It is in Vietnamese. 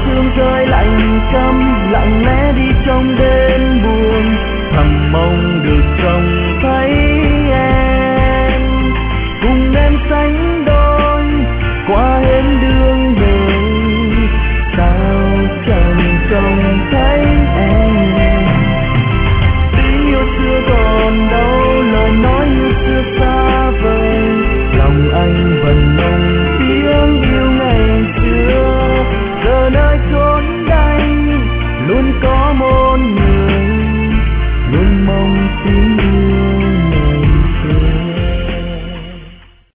sương rơi lạnh câm lặng lẽ đi trong đêm buồn, thầm mong được trông